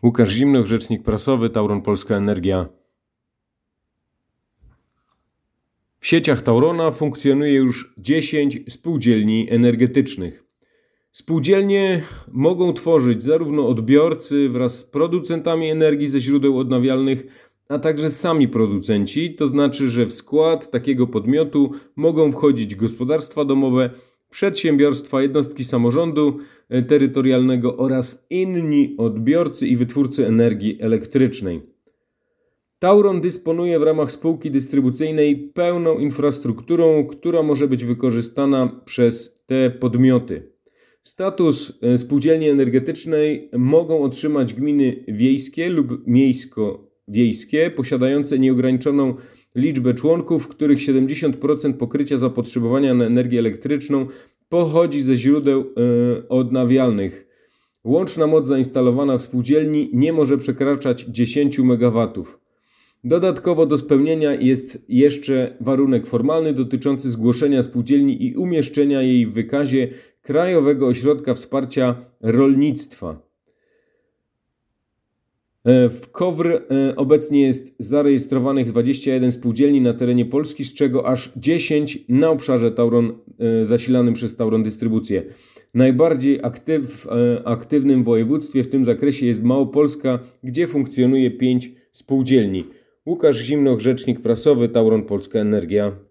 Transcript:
Łukasz Zimnoch, rzecznik prasowy, Tauron Polska Energia. W sieciach Taurona funkcjonuje już 10 spółdzielni energetycznych. Spółdzielnie mogą tworzyć zarówno odbiorcy wraz z producentami energii ze źródeł odnawialnych, a także sami producenci, to znaczy, że w skład takiego podmiotu mogą wchodzić gospodarstwa domowe, przedsiębiorstwa, jednostki samorządu terytorialnego oraz inni odbiorcy i wytwórcy energii elektrycznej. Tauron dysponuje w ramach spółki dystrybucyjnej pełną infrastrukturą, która może być wykorzystana przez te podmioty. Status spółdzielni energetycznej mogą otrzymać gminy wiejskie lub miejsko-wiejskie posiadające nieograniczoną liczbę członków, których 70% pokrycia zapotrzebowania na energię elektryczną pochodzi ze źródeł odnawialnych. Łączna moc zainstalowana w spółdzielni nie może przekraczać 10 MW. Dodatkowo do spełnienia jest jeszcze warunek formalny dotyczący zgłoszenia spółdzielni i umieszczenia jej w wykazie Krajowego Ośrodka Wsparcia Rolnictwa. W KOWR obecnie jest zarejestrowanych 21 spółdzielni na terenie Polski, z czego aż 10 na obszarze Tauron zasilanym przez Tauron Dystrybucję. Najbardziej aktywnym województwie w tym zakresie jest Małopolska, gdzie funkcjonuje 5 spółdzielni. Łukasz Zimnoch, rzecznik prasowy, Tauron Polska Energia.